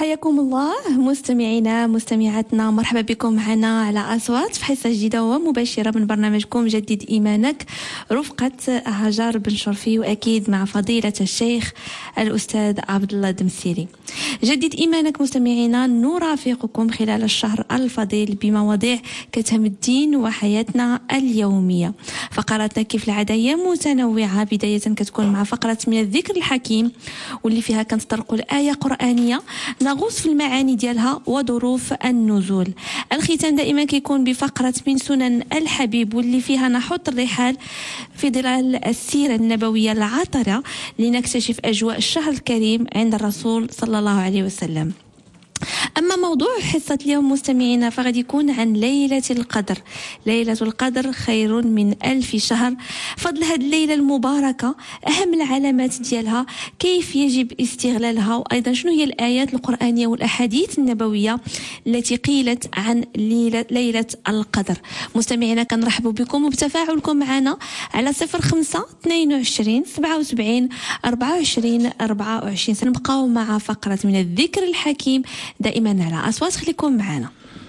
حياكم الله مستمعينا مستمعاتنا، مرحبا بكم معنا على أصوات في حصة جديدة ومباشرة من برنامجكم جدد إيمانك، رفقة هاجر بن شرفي، وأكيد مع فضيلة الشيخ الأستاذ عبد الله الدمسيري. جدد إيمانك مستمعينا، نرافقكم خلال الشهر الفضيل بمواضيع كتهم الدين وحياتنا اليومية. فقراتنا كيف العادة هي متنوعة، بداية كتكون مع فقرة من الذكر الحكيم واللي فيها كنتطرقوا الآية قرآنية نغوص في المعاني ديالها وظروف النزول. الختام دائما كيكون بفقرة من سنن الحبيب واللي فيها نحط الرحال في ظلال السيرة النبوية العطرة لنكتشف أجواء الشهر الكريم عند الرسول صلى الله عليه وسلم. أما موضوع حصة اليوم مستمعينا فغادي يكون عن ليلة القدر. ليلة القدر خير من 1000 شهر. فضل هذه الليلة المباركة، أهم العلامات ديالها، كيف يجب استغلالها، وأيضا شنو هي الآيات القرآنية والأحاديث النبوية التي قيلت عن ليلة القدر. مستمعينا كنرحبوا بكم وبتفاعلكم معنا على 05 22 77 24 24. سنبقاو مع فقرة من الذكر الحكيم دائما على أصوات. خليكم معنا.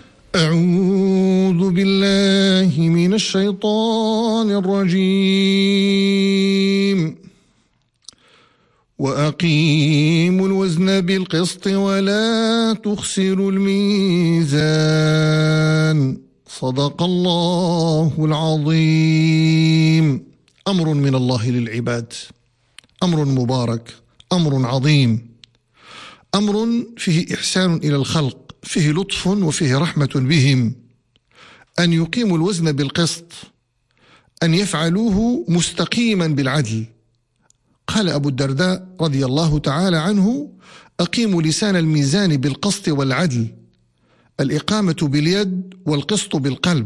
أعوذ بالله من الشيطان الرجيم. وأقيموا الوزن بالقسط ولا تخسروا الميزان. صدق الله العظيم. أمر من الله للعباد، أمر مبارك، أمر عظيم، أمر فيه إحسان إلى الخلق، فيه لطف وفيه رحمة بهم، أن يقيموا الوزن بالقسط، أن يفعلوه مستقيما بالعدل. قال أبو الدرداء رضي الله تعالى عنه: أقيموا لسان الميزان بالقسط والعدل، الإقامة باليد والقسط بالقلب.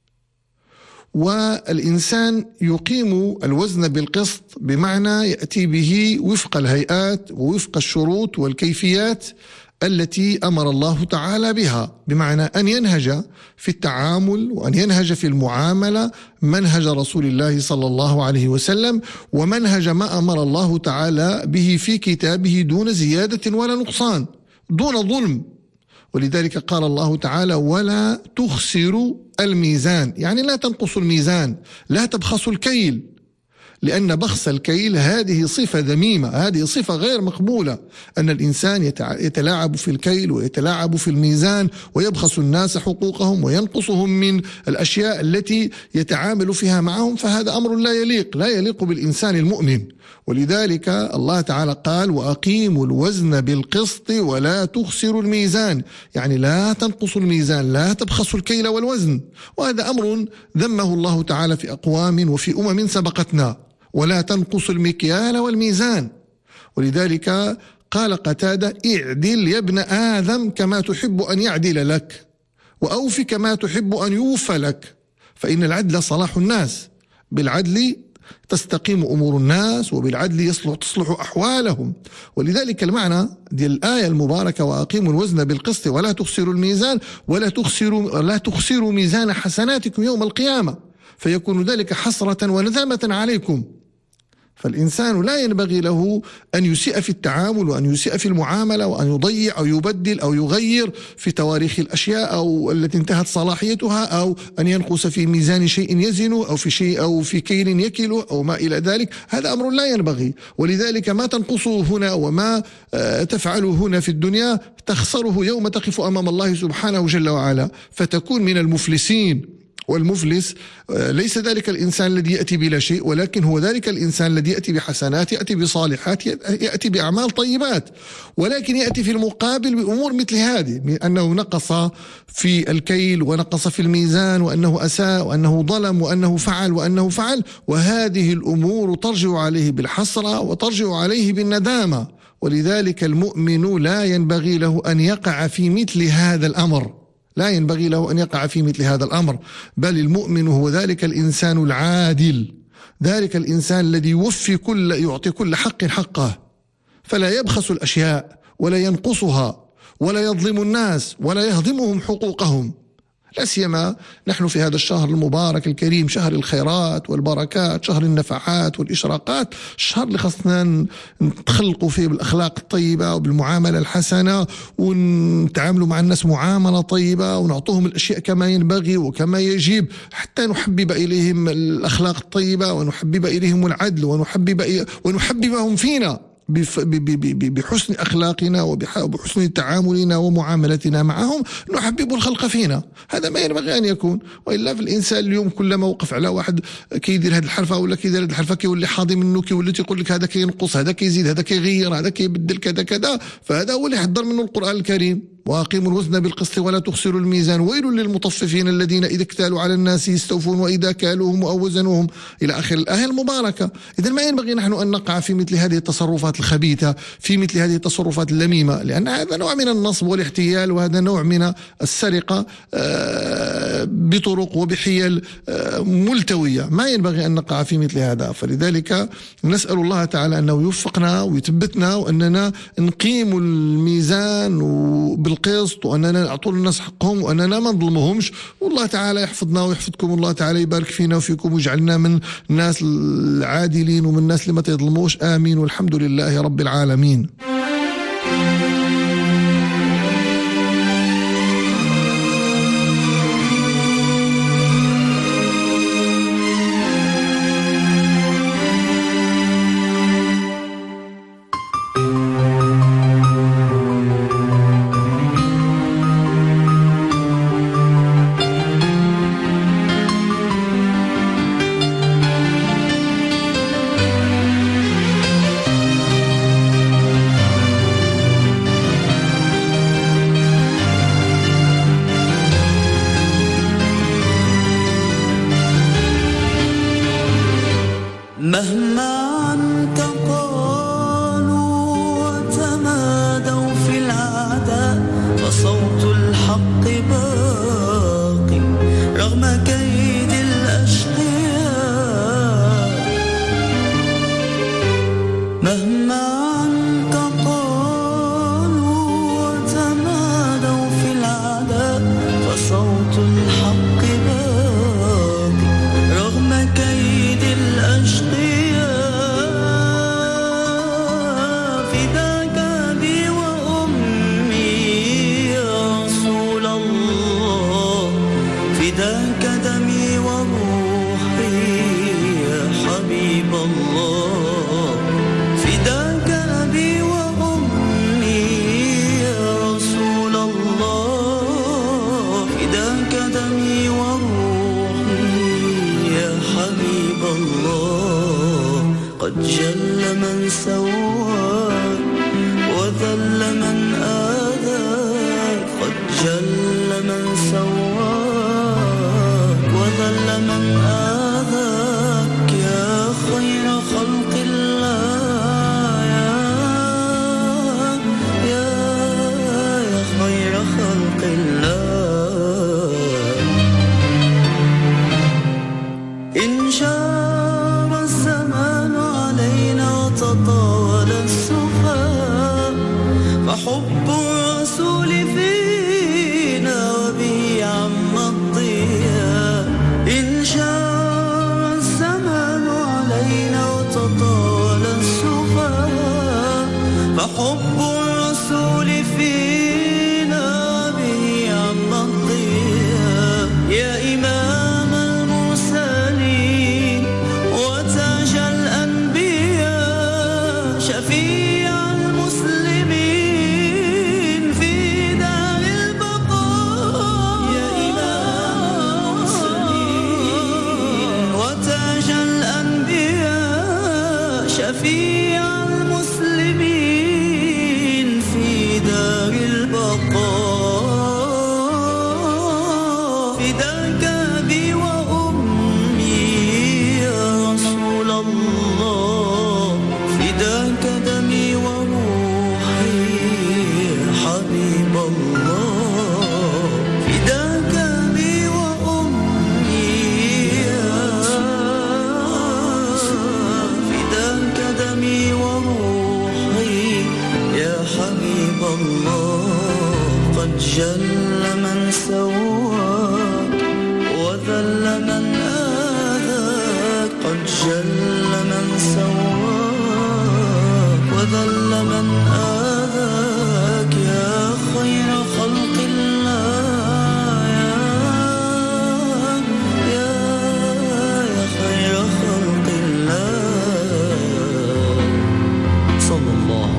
والإنسان يقيم الوزن بالقسط بمعنى يأتي به وفق الهيئات ووفق الشروط والكيفيات التي أمر الله تعالى بها، بمعنى أن ينهج في التعامل وأن ينهج في المعاملة منهج رسول الله صلى الله عليه وسلم، ومنهج ما أمر الله تعالى به في كتابه دون زيادة ولا نقصان، دون ظلم. ولذلك قال الله تعالى: ولا تخسروا الميزان، يعني لا تنقصوا الميزان، لا تبخسوا الكيل، لأن بخس الكيل هذه صفة ذميمة، هذه صفة غير مقبولة، أن الإنسان يتلاعب في الكيل ويتلاعب في الميزان ويبخس الناس حقوقهم وينقصهم من الأشياء التي يتعامل فيها معهم، فهذا أمر لا يليق بالإنسان المؤمن. ولذلك الله تعالى قال: وأقيموا الوزن بالقسط ولا تخسروا الميزان، يعني لا تنقصوا الميزان، لا تبخسوا الكيل والوزن. وهذا أمر ذمه الله تعالى في أقوام وفي أمم سبقتنا: ولا تنقصوا المكيال والميزان. ولذلك قال قتادة: اعدل يا ابن آدم كما تحب أن يعدل لك، وأوف كما تحب أن يوفى لك، فإن العدل صلاح الناس، بالعدل تستقيم أمور الناس، وبالعدل تصلح أحوالهم. ولذلك المعنى دي الآية المباركة: وأقيموا الوزن بالقسط ولا تخسروا الميزان، لا تخسروا ميزان حسناتكم يوم القيامة، فيكون ذلك حسرة وندامة عليكم. فالإنسان لا ينبغي له أن يسيء في التعامل وأن يسيء في المعاملة وأن يضيع أو يبدل أو يغير في تواريخ الأشياء أو التي انتهت صلاحيتها، أو أن ينقص في ميزان شيء يزنه أو في شيء أو في كيل يكله أو ما إلى ذلك. هذا أمر لا ينبغي. ولذلك ما تنقصه هنا وما تفعله هنا في الدنيا تخسره يوم تقف أمام الله سبحانه جل وعلا، فتكون من المفلسين. والمفلس ليس ذلك الإنسان الذي يأتي بلا شيء، ولكن هو ذلك الإنسان الذي يأتي بحسنات، يأتي بصالحات، يأتي بأعمال طيبات، ولكن يأتي في المقابل بأمور مثل هذه، أنه نقص في الكيل ونقص في الميزان وأنه أساء وأنه ظلم وأنه فعل، وهذه الأمور ترجع عليه بالحسرة وترجع عليه بالندامة. ولذلك المؤمن لا ينبغي له أن يقع في مثل هذا الأمر، لا ينبغي له أن يقع في مثل هذا الأمر، بل المؤمن هو ذلك الإنسان العادل، ذلك الإنسان الذي يعطي كل حق حقه، فلا يبخس الأشياء ولا ينقصها ولا يظلم الناس ولا يهضمهم حقوقهم. لا سيما نحن في هذا الشهر المبارك الكريم، شهر الخيرات والبركات، شهر النفحات والإشراقات، الشهر اللي خصنا نتخلقوا فيه بالأخلاق الطيبة وبالمعاملة الحسنة، ونتعاملوا مع الناس معاملة طيبة، ونعطوهم الأشياء كما ينبغي وكما يجب، حتى نحبب إليهم الأخلاق الطيبة، ونحبب إليهم العدل، ونحببهم فينا بحسن أخلاقنا وبحسن تعاملنا ومعاملتنا معهم، نحبب الخلق فينا. هذا ما ينبغي أن يكون. وإلا في الإنسان اليوم كلما وقف على واحد كيدير هذه الحرفة ولا كيدير هذه الحرفة كيولي حاضي منه، كيولي تيقول لك هذا كينقص، هذا كيزيد، هذا كيغير، هذا كيبدل كذا كذا. فهذا هو اللي حضر منه القرآن الكريم: وأقيموا الوزن بالقسط ولا تخسروا الميزان ويل للمطففين الذين إذا اكتالوا على الناس يستوفون وإذا كالوهم أو وزنوهم، إلى آخر الآية المباركة. إذن ما ينبغي نحن أن نقع في مثل هذه التصرفات الخبيثة، في مثل هذه التصرفات اللميمة، لأن هذا نوع من النصب والاحتيال، وهذا نوع من السرقة بطرق وبحيل ملتوية. ما ينبغي أن نقع في مثل هذا. فلذلك نسأل الله تعالى أنه يوفقنا ويثبتنا، وأننا نقيم الميزان بالقسط، وأننا نعطوا الناس حقهم، وأننا ما نظلمهمش. والله تعالى يحفظنا ويحفظكم، والله تعالى يبارك فينا وفيكم، ويجعلنا من الناس العادلين ومن الناس اللي ما تظلموش. آمين، والحمد لله رب العالمين. مهما عنك قالوا وتمادوا في العداء، فصوت الحق باق رغم كيد الأشقياء. مهما عنك قالوا وتمادوا في العداء، فصوت الحق باق رغم كيد الأشقياء. فداك دمي وروحي يا حبيب الله، فداك أبي وأمي يا رسول الله، فداك دمي وروحي يا حبيب الله. قد جل من سواك وذل من آذاك، قد جل من سواك وذل من آذاك، يا خير خلق الله، يا خير خلق الله. إن شاب الزمان علينا وتطاول السفهاء، فحب الرسول فينا وبه عم الضياء. إن شاء الزمان علينا وتطال السفهاء، فحب الرسول فينا وبه عم الضياء. يا إمام المرسلين وتاج الأنبياء، شفيع المسلمين في دار البقاء. يا إمام المرسلين وتاج الأنبياء، شفيع المسلمين في دار البقاء. فداك أبي وأمي يا رسول الله، فداك دمي وروحي يا حبيب الله، فداك أبي وأمي يا فداك دمي وروحي يا حبيب الله. قد جل من سواك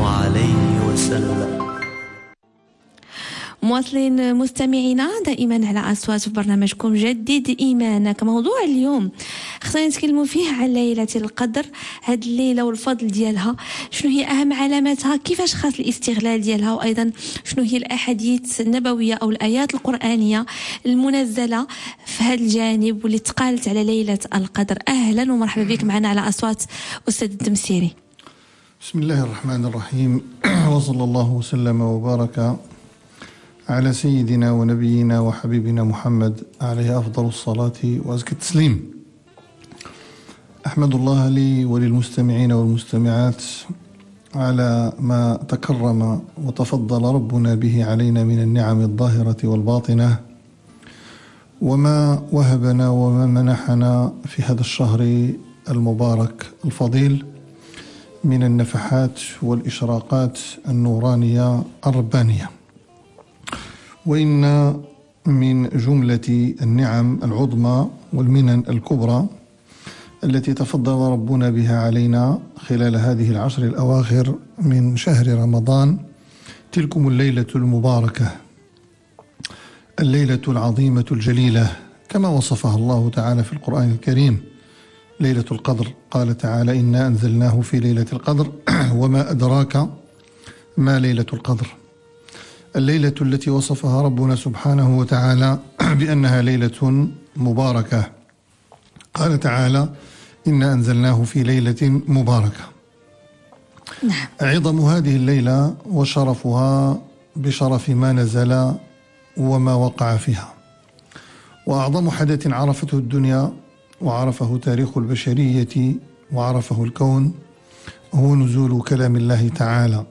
عليه وسلم. مواصلين مستمعينا دائما على أصوات في برنامجكم جدد إيمانك. موضوع اليوم خصنا نتكلموا فيه على ليلة القدر. هاد الليلة والفضل ديالها، شنو هي أهم علاماتها، كيفاش خاص الاستغلال ديالها، وأيضا شنو هي الأحاديث النبوية أو الآيات القرآنية المنزلة في هذا الجانب واللي تقالت على ليلة القدر. أهلا ومرحبا بك معنا على أصوات أستاذ الدمسيري. بسم الله الرحمن الرحيم، وصلى الله وسلم وبارك على سيدنا ونبينا وحبيبنا محمد عليه أفضل الصلاة وأزكى التسليم. أحمد الله لي وللمستمعين والمستمعات على ما تكرم وتفضل ربنا به علينا من النعم الظاهرة والباطنة، وما وهبنا وما منحنا في هذا الشهر المبارك الفضيل من النفحات والإشراقات النورانية الربانية. وإن من جملة النعم العظمى والمنن الكبرى التي تفضل ربنا بها علينا خلال هذه العشر الأواخر من شهر رمضان تلكم الليلة المباركة، الليلة العظيمة الجليلة كما وصفها الله تعالى في القرآن الكريم، ليلة القدر. قال تعالى: إنا أنزلناه في ليلة القدر وما أدراك ما ليلة القدر. الليلة التي وصفها ربنا سبحانه وتعالى بأنها ليلة مباركة. قال تعالى: إنا أنزلناه في ليلة مباركة. عظم هذه الليلة وشرفها بشرف ما نزل وما وقع فيها، وأعظم حدث عرفته الدنيا وعرفه تاريخ البشرية وعرفه الكون هو نزول كلام الله تعالى،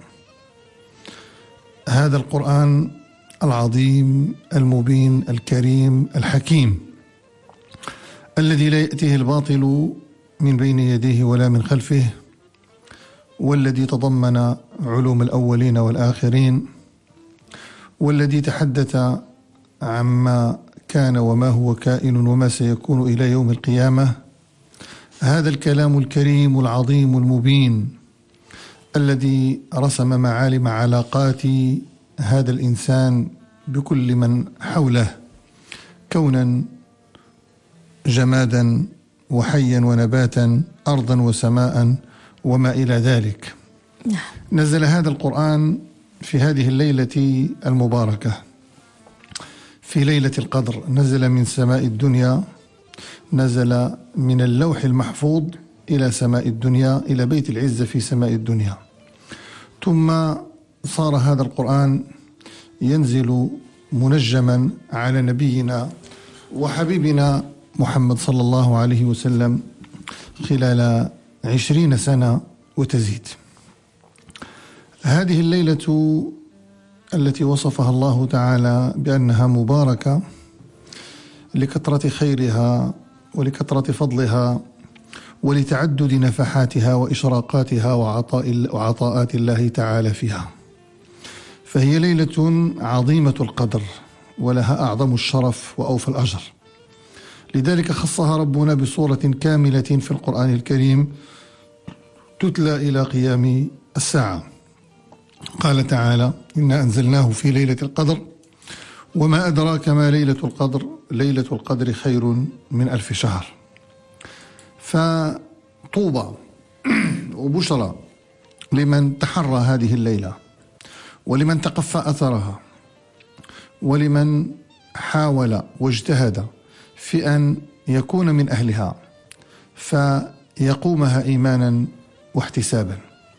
هذا القرآن العظيم المبين الكريم الحكيم الذي لا يأتيه الباطل من بين يديه ولا من خلفه، والذي تضمن علوم الأولين والآخرين، والذي تحدث عما كان وما هو كائن وما سيكون إلى يوم القيامة. هذا الكلام الكريم العظيم المبين الذي رسم معالم علاقات هذا الإنسان بكل من حوله، كونا جمادا وحيا ونباتا، أرضا وسماء وما إلى ذلك. نزل هذا القرآن في هذه الليلة المباركة، في ليلة القدر. نزل من سماء الدنيا، نزل من اللوح المحفوظ إلى سماء الدنيا، إلى بيت العزة في سماء الدنيا. ثم صار هذا القرآن ينزل منجما على نبينا وحبيبنا محمد صلى الله عليه وسلم خلال 20 سنة وتزيد. هذه الليلة التي وصفها الله تعالى بأنها مباركة لكثرة خيرها ولكثرة فضلها ولتعدد نفحاتها وإشراقاتها وعطاءات الله تعالى فيها، فهي ليلة عظيمة القدر ولها أعظم الشرف وأوفى الأجر. لذلك خصها ربنا بصورة كاملة في القرآن الكريم تتلى إلى قيام الساعة. قال تعالى: إنا أنزلناه في ليلة القدر وما أدراك ما ليلة القدر، ليلة القدر خير من 1000 شهر. فطوبى وبشرى لمن تحرى هذه الليلة، ولمن تقفى أثرها، ولمن حاول واجتهد في أن يكون من أهلها فيقومها إيمانا واحتسابا.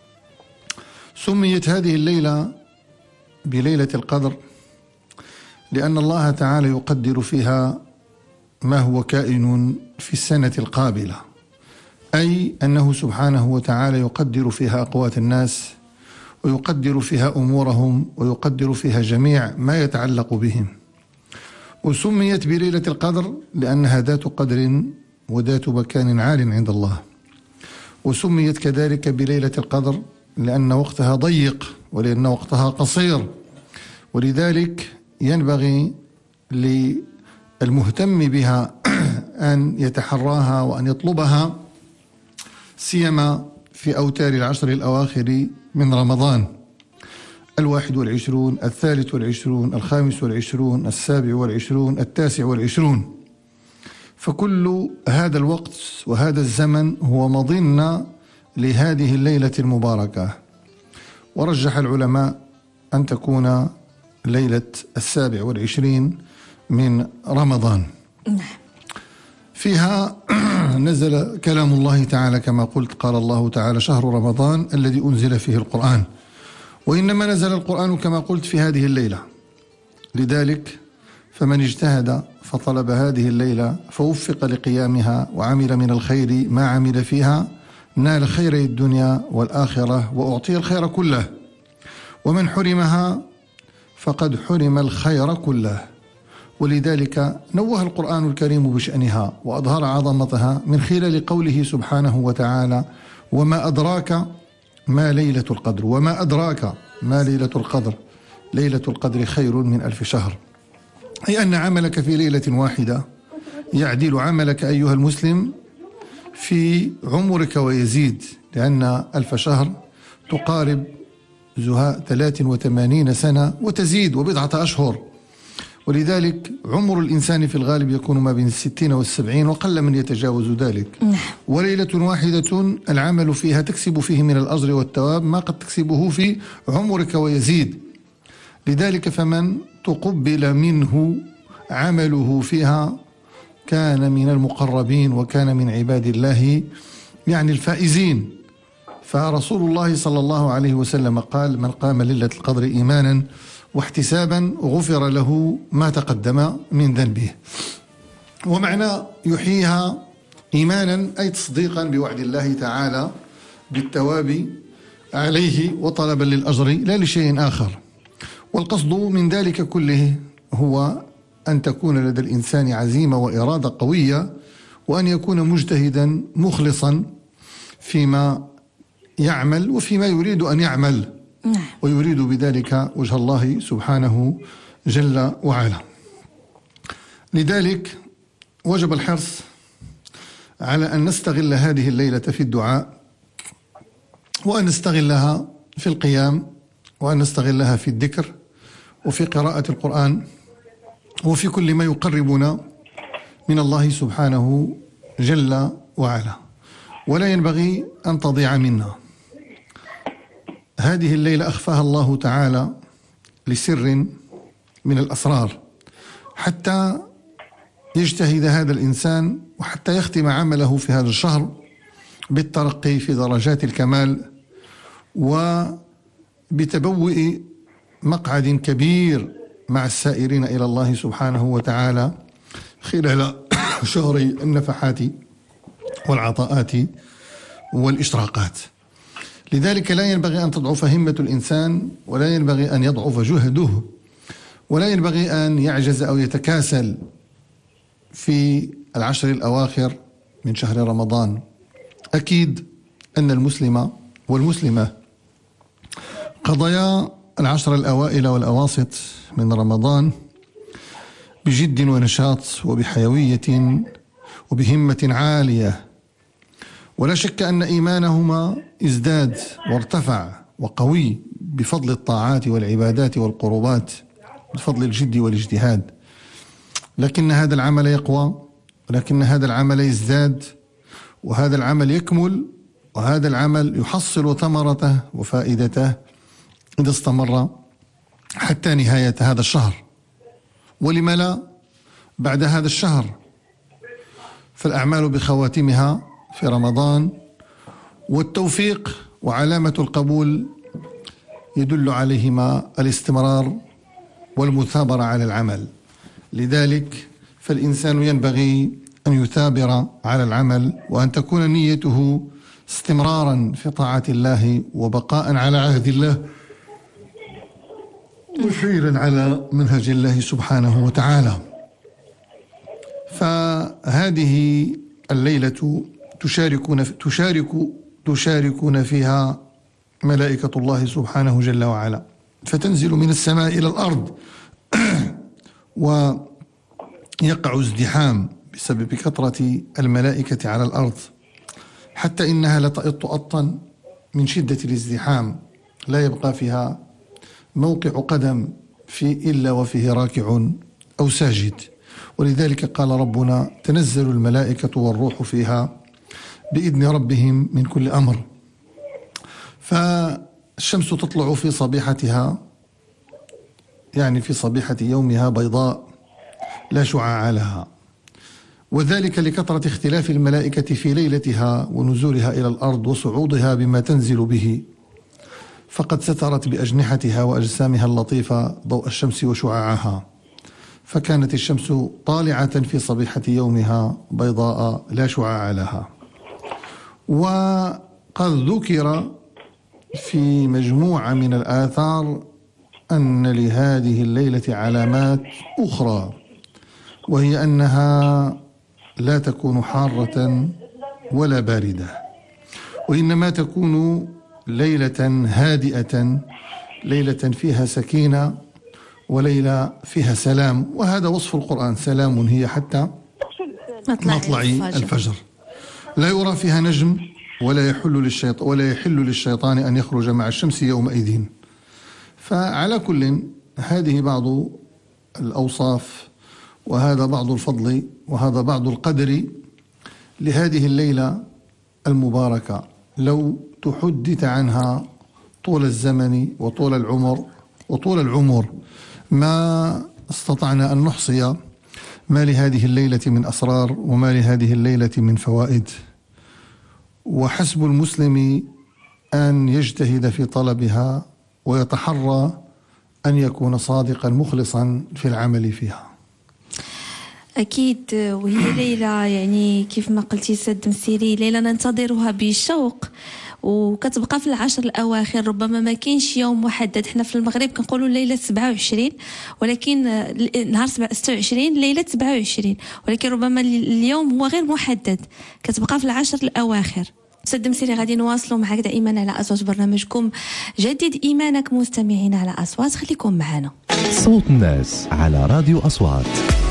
سميت هذه الليلة بليلة القدر لأن الله تعالى يقدر فيها ما هو كائن في السنة القابلة، أي أنه سبحانه وتعالى يقدر فيها أقوات الناس، ويقدر فيها أمورهم، ويقدر فيها جميع ما يتعلق بهم. وسميت بليلة القدر لأنها ذات قدر وذات مكان عال عند الله. وسميت كذلك بليلة القدر لأن وقتها ضيق ولأن وقتها قصير، ولذلك ينبغي للمهتم بها أن يتحراها وأن يطلبها، سيما في أوتار العشر الأواخر من رمضان: 21، 23، 25، 27، 29. فكل هذا الوقت وهذا الزمن هو مظنة لهذه الليلة المباركة. ورجح العلماء أن تكون ليلة 27 من رمضان. فيها نزل كلام الله تعالى كما قلت. قال الله تعالى: شهر رمضان الذي أنزل فيه القرآن. وإنما نزل القرآن كما قلت في هذه الليلة. لذلك فمن اجتهد فطلب هذه الليلة فوفق لقيامها وعمل من الخير ما عمل فيها نال خيري الدنيا والآخرة وأعطي الخير كله. ومن حرمها فقد حرم الخير كله. ولذلك نوه القرآن الكريم بشأنها وأظهر عظمتها من خلال قوله سبحانه وتعالى: وما أدراك ما ليلة القدر. وما أدراك ما ليلة القدر. ليلة القدر خير من 1000 شهر. أي أن عملك في ليلة واحدة يعدل عملك أيها المسلم في عمرك ويزيد، لأن 1000 شهر تقارب 83 سنة وتزيد وبضعة أشهر. ولذلك عمر الإنسان في الغالب يكون ما بين 60 و70 وقل من يتجاوز ذلك. وليلة واحدة العمل فيها تكسب فيه من الأجر والثواب ما قد تكسبه في عمرك ويزيد. لذلك فمن تقبل منه عمله فيها كان من المقربين وكان من عباد الله يعني الفائزين. فرسول الله صلى الله عليه وسلم قال: من قام ليلة القدر إيمانا واحتسابا غفر له ما تقدم من ذنبه. ومعنى يحييها إيمانا أي تصديقا بوعد الله تعالى بالثواب عليه وطلبا للأجر لا لشيء آخر. والقصد من ذلك كله هو أن تكون لدى الإنسان عزيمة وإرادة قوية، وأن يكون مجتهدا مخلصا فيما يعمل وفيما يريد أن يعمل، ويريد بذلك وجه الله سبحانه جل وعلا. لذلك وجب الحرص على أن نستغل هذه الليلة في الدعاء، وأن نستغلها في القيام، وأن نستغلها في الذكر وفي قراءة القرآن وفي كل ما يقربنا من الله سبحانه جل وعلا. ولا ينبغي أن تضيع منا. هذه الليلة أخفاها الله تعالى لسر من الأسرار حتى يجتهد هذا الإنسان وحتى يختم عمله في هذا الشهر بالترقي في درجات الكمال وبتبوء مقعد كبير مع السائرين إلى الله سبحانه وتعالى خلال شهر النفحات والعطاءات والإشراقات. لذلك لا ينبغي أن تضعف همة الإنسان، ولا ينبغي أن يضعف جهده، ولا ينبغي أن يعجز أو يتكاسل في العشر الأواخر من شهر رمضان. أكيد أن المسلم والمسلمة قضيا العشر الأوائل والأواسط من رمضان بجد ونشاط وبحيوية وبهمة عالية، ولا شك أن إيمانهما ازداد وارتفع وقوي بفضل الطاعات والعبادات والقربات، بفضل الجد والاجتهاد. لكن هذا العمل يقوى، ولكن هذا العمل يزداد، وهذا العمل يكمل، وهذا العمل يحصل ثمرته وفائدته إذا استمر حتى نهاية هذا الشهر. ولما لا بعد هذا الشهر؟ فالأعمال بخواتمها في رمضان، والتوفيق وعلامة القبول يدل عليهما الاستمرار والمثابرة على العمل. لذلك فالإنسان ينبغي أن يثابر على العمل، وأن تكون نيته استمرارا في طاعة الله وبقاء على عهد الله وسيرا على منهج الله سبحانه وتعالى. فهذه الليلة تشاركون فيها ملائكة الله سبحانه جل وعلا، فتنزل من السماء إلى الأرض ويقع ازدحام بسبب كثرة الملائكة على الأرض، حتى إنها لتأط أطا من شدة الازدحام لا يبقى فيها موقع قدم إلا وفيه راكع أو ساجد. ولذلك قال ربنا: تنزل الملائكة والروح فيها بإذن ربهم من كل أمر. فالشمس تطلع في صبيحتها، يعني في صبيحة يومها، بيضاء لا شعاع لها، وذلك لكثرة اختلاف الملائكة في ليلتها ونزولها إلى الأرض وصعودها بما تنزل به، فقد سترت بأجنحتها وأجسامها اللطيفة ضوء الشمس وشعاعها، فكانت الشمس طالعة في صبيحة يومها بيضاء لا شعاع لها. وقد ذكر في مجموعة من الآثار أن لهذه الليلة علامات أخرى، وهي أنها لا تكون حارة ولا باردة، وإنما تكون ليلة هادئة، ليلة فيها سكينة، وليلة فيها سلام. وهذا وصف القرآن: سلام هي حتى مطلع الفجر. لا يرى فيها نجم ولا يحل للشيطان أن يخرج مع الشمس يومئذ. فعلى كل، هذه بعض الأوصاف، وهذا بعض الفضل، وهذا بعض القدر لهذه الليلة المباركة. لو تحدث عنها طول الزمن وطول العمر ما استطعنا أن نحصي ما لهذه الليلة من أسرار وما لهذه الليلة من فوائد. وحسب المسلم أن يجتهد في طلبها ويتحرى أن يكون صادقا مخلصا في العمل فيها. أكيد، وهي ليلة يعني كيف ما قلتي سد مسيري، ليلة ننتظرها بشوق، وكتبقى في العشر الأواخر. ربما ما كاينش يوم محدد، حنا في المغرب كنقولوا ليلة 27، ولكن نهار 26 ليلة 27، ولكن ربما اليوم هو غير محدد، كتبقى في العشر الأواخر. سد مسيري غادي نواصلوا معك دائما على أصوات برنامجكم جدد إيمانك. مستمعين على أصوات، خليكم معنا. صوت الناس على راديو أصوات.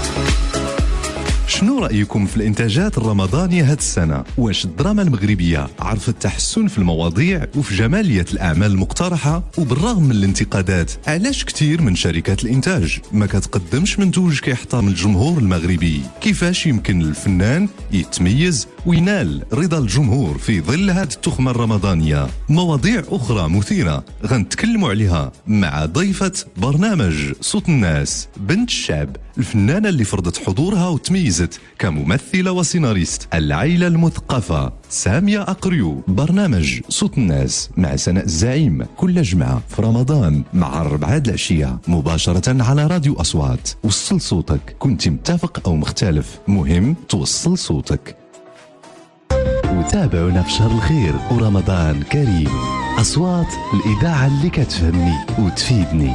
شنو رأيكم في الإنتاجات الرمضانية هاد السنة؟ واش الدراما المغربية عرفت التحسن في المواضيع وفي جمالية الأعمال المقترحة؟ وبالرغم من الانتقادات، علاش كتير من شركات الإنتاج ما كتقدمش منتوج كيحترم الجمهور المغربي؟ كيفاش يمكن الفنان يتميز وينال رضا الجمهور في ظل هاد التخمة الرمضانية؟ مواضيع أخرى مثيرة غنتكلموا عليها مع ضيفة برنامج صوت الناس، بنت الشعب، الفنانة اللي فرضت حضورها وتميزت كممثلة وسيناريست، العائلة المثقفة سامية أقريو. برنامج صوت الناس مع سناء الزعيم كل جمعة في رمضان مع 4 العشية مباشرة على راديو أصوات. وصل صوتك، كنت متفق أو مختلف، مهم توصل صوتك. وتابعونا في شهر الخير ورمضان كريم. أصوات، الإذاعة اللي كتفهمني وتفيدني.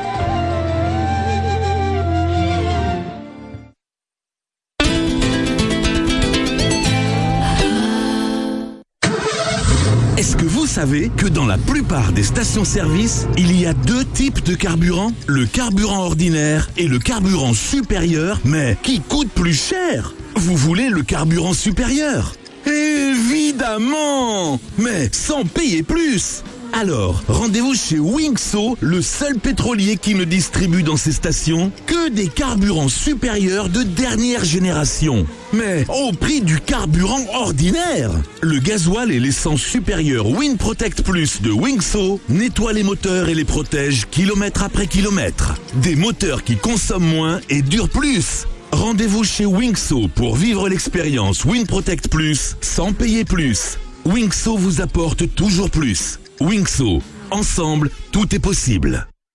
Est-ce que vous savez que dans la plupart des stations-service, il y a 2 types de carburant, le carburant ordinaire et le carburant supérieur, mais qui coûte plus cher? Vous voulez le carburant supérieur? Évidemment! Mais sans payer plus! Alors, rendez-vous chez Winkso, le seul pétrolier qui ne distribue dans ses stations que des carburants supérieurs de dernière génération. Mais au prix du carburant ordinaire. Le gasoil et l'essence supérieure WinProtect Plus de Winkso nettoient les moteurs et les protègent kilomètre après kilomètre. Des moteurs qui consomment moins et durent plus. Rendez-vous chez Winkso pour vivre l'expérience WinProtect Plus sans payer plus. Winkso vous apporte toujours plus. Winkso, ensemble, tout est possible.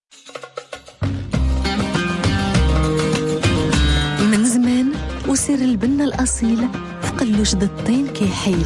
من زمان وسر البنا الأصيل في قلوش د الطين كيحيل،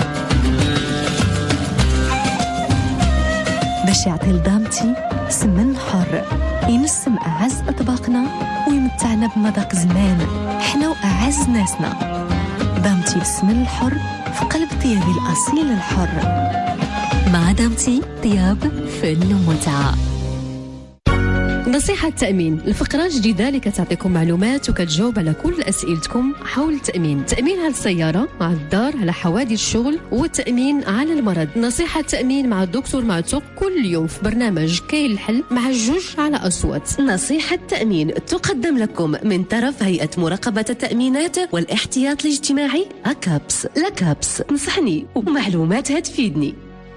باش يعطي لدامتي سمن حر ينسم أعز أطباقنا ويمتعنا بمذاق زمان حنا وأعز ناسنا. دامتي بسمن الحر في قلب طيابي الأصيل الحر. مع دامتي طياب فن ومتعة. نصيحة التأمين، الفقرة الجديدة اللي كتعطيكم معلومات وكتجاوب على كل أسئلتكم حول التأمين. تأمين على السيارة، على الدار، على حوادث الشغل، والتأمين على المرض. نصيحة التأمين مع الدكتور معتوق كل يوم في برنامج كاين الحل مع جوج على أصوات. نصيحة التأمين تقدم لكم من طرف هيئة مراقبة التأمينات والاحتياط الاجتماعي أكابس. لكابس نصحني ومعلومات هتفيدني.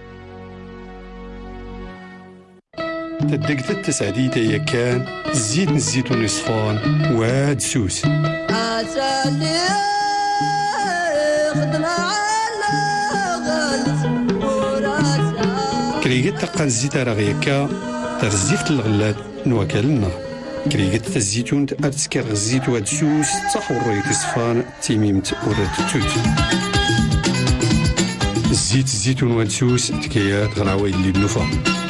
تدقت التسعديت هي كان زيت الزيتون يصفان واد سوس كريقت تلقى الزيت رغيكا ترزيفت الغلاد نواكل النهر كريقت الزيتون تسكر الزيت واد سوس تصحور ريت يصفان تيميمت ورد توت الزيت الزيتون واد سوس تكيات غنعوايد اللي بنوفا.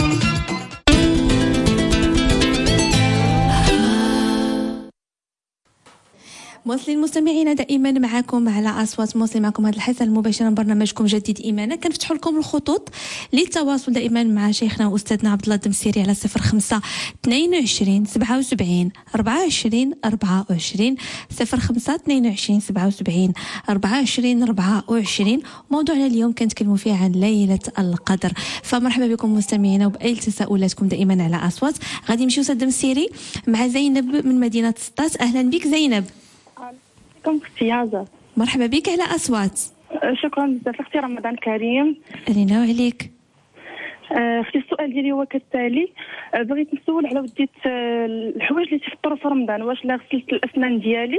موصلين المستمعين دائما معكم على اصوات موصلين معكم هذه الحصه المباشره من برنامجكم جديد ايمانك. كنفتحوا لكم الخطوط للتواصل دائما مع شيخنا واستاذنا عبد الله الدمسيري على 05 22 77 24 24 05 22 77 24 24. موضوعنا اليوم كنتكلموا فيه عن ليله القدر، فمرحبا بكم مستمعينا وبأي تساؤلاتكم دائما على اصوات. غادي نمشيو استاذ الدمسيري مع زينب من مدينه سطات. اهلا بك زينب. كم اختي هذا؟ مرحبا بك على أصوات. شكرا بزاف اختي، رمضان كريم علينا وعليك. اختي السؤال ديالي هو كالتالي، بغيت نسول على وديت الحوايج اللي تفطروا في رمضان، واش لا غسلت الاسنان ديالي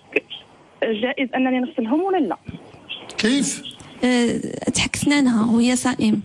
جائز انني نغسلهم ولا لا؟ كيف؟ تحك سنانها وهي صائم.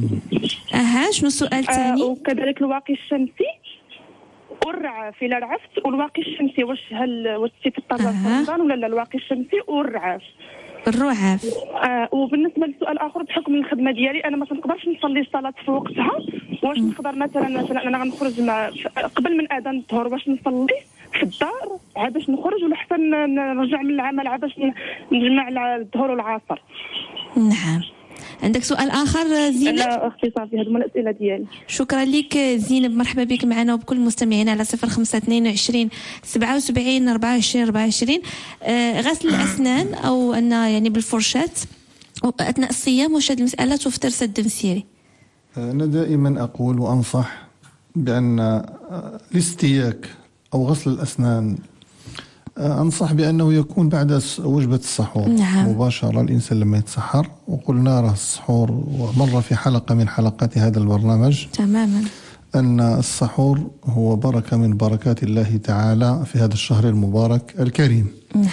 شنو السؤال الثاني؟ وكذلك الواقي الشمسي والرعاف الى رعفت، والواقي الشمسي واش تفطر في رمضان ولا لا؟ الواقي الشمسي والرعاف. الرعاف. وبالنسبه للسؤال الاخر، بحكم الخدمه ديالي انا ما تنقدرش نصلي الصلاه في وقتها، واش نقدر مثلا انا غنخرج قبل من اذان الظهر، واش نصلي في الدار عاد باش نخرج، ولا حتى نرجع من العمل عاد باش نجمع الظهر والعصر؟ نعم. عندك سؤال اخر زينب؟ لا اختي صافي، هذو هما الاسئله ديالي. شكرا لك زينب، مرحبا بك معنا وبكل مستمعينا على 05 22 77 24 24. غسل الاسنان او ان يعني بالفرشات اثناء الصيام، واش هذه المساله تفطر سد مسيري؟ انا دائما اقول وانصح بان الاستياك او غسل الاسنان أنصح بأنه يكون بعد وجبة السحور. نعم. مباشرة الإنسان لما يتسحر، وقلنا راه السحور ومر في حلقة من حلقات هذا البرنامج تماما أن السحور هو بركة من بركات الله تعالى في هذا الشهر المبارك الكريم. نعم.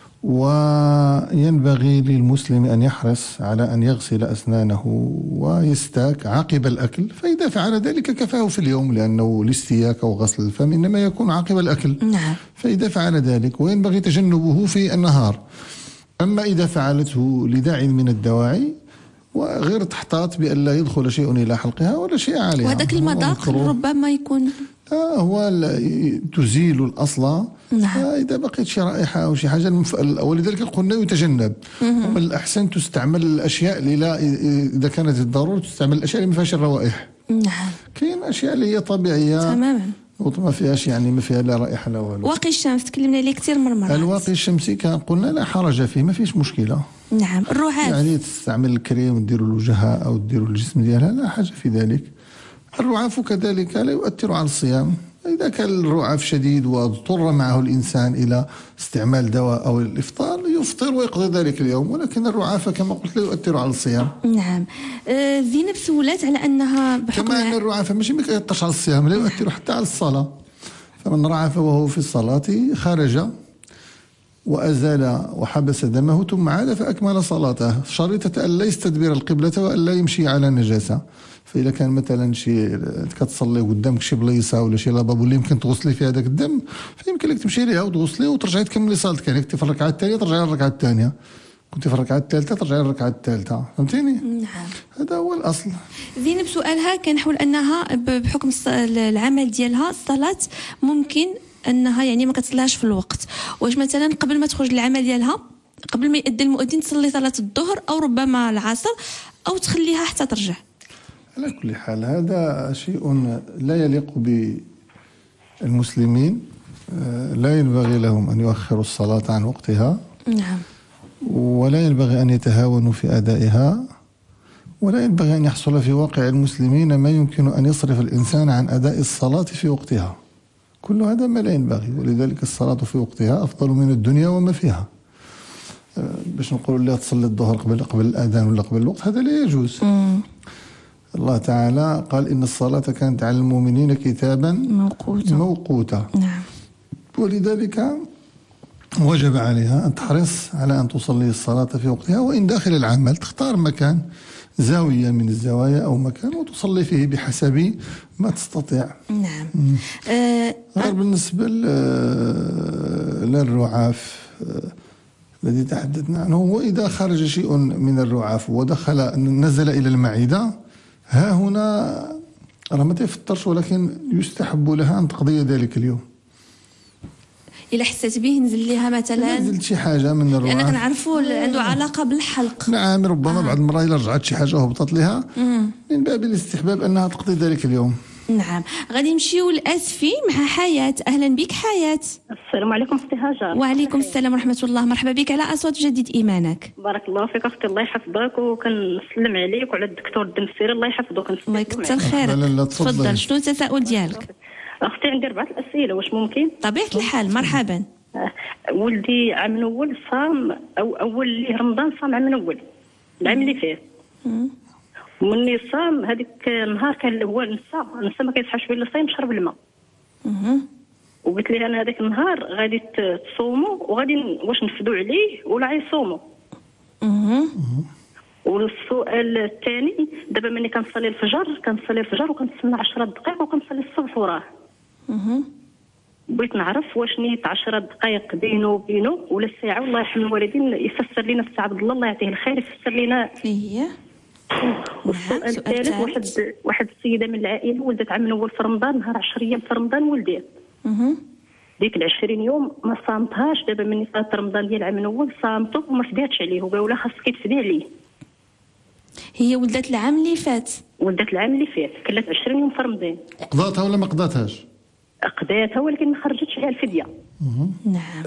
وينبغي للمسلم أن يحرص على أن يغسل أسنانه ويستاك عقب الأكل، فإذا فعل ذلك كفاه في اليوم، لأنه الاستياك أو غسل الفم إنما يكون عقب الأكل. نعم. فإذا فعل ذلك، وينبغي تجنبه في النهار. أما إذا فعلته لداع من الدواعي وغير تحتاط بأن لا يدخل شيء إلى حلقها ولا شيء عليها، وهذاك المذاق ربما يكون هو تزيل الأصل. نعم. إذا بقيت شي رائحة أو شي حاجة، ولذلك قلنا يتجنب. ومن الأحسن تستعمل الأشياء اللي لا، إذا كانت الضرورة تستعمل الأشياء اللي ما فيهاش الروائح. نعم. كاين أشياء اللي هي طبيعية تماما وما فيهاش يعني ما فيها لا رائحة لا والو. واقي الشمس تكلمنا عليه كثير من المرات. الواقي الشمسي كان قلنا لا حرج فيه، ما فيش مشكلة. نعم. الرعاف يعني تستعمل الكريم وديروا الوجهها أو ديروا الجسم ديالها، لا حاجة في ذلك. الرعاف كذلك لا يؤثر على الصيام. إذا كان الرعاف شديد واضطر معه الإنسان إلى استعمال دواء أو الإفطار، يفطر ويقضي ذلك اليوم، ولكن الرعاف كما قلت لا يؤثر على الصيام. نعم. زينب سولات على أنها كما أن الرعاف ماشي ما يأثرش على الصيام، لا يؤثر حتى على الصلاة. فمن رعف وهو في الصلاة خرج وأزال وحبس دمه ثم عاد فأكمل صلاته، شريطة أن لا يستدبر القبلة وأن لا يمشي على نجاسة. فإذا كان مثلا شي كتصلي قدامك شي بليصة ولا شي لاباب اللي يمكن تغسلي فيها هذاك الدم، فيمكن لك تمشي ليها وتغسلي وترجعي تكملي صلاتك. يعني كنتي في الركعة الثانية ترجعي للركعة الثانية، كنتي في الركعة الثالثة ترجعي للركعة الثالثة. فهمتيني؟ نعم. هذا هو الأصل. زينب سؤالها كان حول أنها بحكم العمل ديالها الصلاة ممكن أنها يعني ما كتصليهاش في الوقت، واش مثلا قبل ما تخرج للعمل ديالها قبل ما يأذن المؤذن تصلي صلاة الظهر أو ربما العصر أو تخليها حتى ترجع؟ على كل حال هذا شيء لا يليق المسلمين لا ينبغي لهم أن يؤخروا الصلاة عن وقتها. نعم. ولا ينبغي أن يتهاونوا في أدائها، ولا ينبغي أن يحصل في واقع المسلمين ما يمكن أن يصرف الإنسان عن أداء الصلاة في وقتها. كل هذا ما لا ينبغي، ولذلك الصلاة في وقتها أفضل من الدنيا وما فيها. باش نقول لا تصلي الظهر قبل الأذان ولا قبل الوقت، هذا لا يجوز. الله تعالى قال إن الصلاة كانت على المؤمنين كتابا موقوتا. نعم. ولذلك وجب عليها أن تحرص على أن تصلي الصلاة في وقتها، وإن داخل العمل تختار مكان، زاوية من الزوايا أو مكان، وتصلي فيه بحسب ما تستطيع. نعم. غير بالنسبة للرعاف الذي تحدثنا عنه، وإذا خرج شيء من الرعاف نزل إلى المعدة، ها هنا راه ما تفطرش، ولكن يستحب لها أن تقضي ذلك اليوم. إلا حسيت به نزل ليها مثلا، نزلت شي حاجة من الرعاف، لأن كنعرفوا عنده علاقة بالحلق. نعم، ربما بعض المرات إلا رجعت شي حاجة وهبطت لها من باب الاستحباب أنها تقضي ذلك اليوم. نعم. غادي نمشيو لأسفي مع حياة. أهلا بك حياة. السلام عليكم اختي هاجر. وعليكم السلام ورحمة الله، مرحبا بك على أصوات جديد إيمانك. بارك الله فيك اختي، الله يحفظك، وكنسلم عليك وعلى الدكتور الدمسيري، الله يحفظك. الله يكثر خيرك. تفضل، شنو التساؤل ديالك؟ اختي عندي 4 الأسئلة، واش ممكن؟ طبيعة الحال، مرحبا. ولدي عام من أول صام، أو أول ليه رمضان صام عام من أول العام اللي فات. ومني صام هذيك النهار كان هو نسى ما كيصحاش بين الصيام، شرب الماء. وقلت لي انا هذاك النهار غادي تصوموا، وغادي واش نفدوا عليه ولا غيصوموا. والسؤال الثاني، دابا ملي كنصلي الفجر وكنتسنى 10 دقائق وكنصلي الصبح وراه. بغيت نعرف واش نيت 10 دقائق بينه وبينه ولا الساعه. والله يرحم الوالدين، يفسر لنا السي عبد الله يعطيه الخير، يفسر لنا. والسؤال الثالث، واحد السيده من العائله ولدت عام من اول في رمضان، نهار 10 ايام في رمضان ولدت. ديك 20 يوم ما صامتهاش. دابا مني صامت رمضان ديال عام من اول صامته وما فداتش عليه، وقالوا لها خاصك تفدي عليه. هي ولدت العام اللي فات. كلات 20 يوم في رمضان. قضاتها ولا ما قضاتهاش؟ قضاتها، ولكن ما خرجتش عليها الفديه. نعم.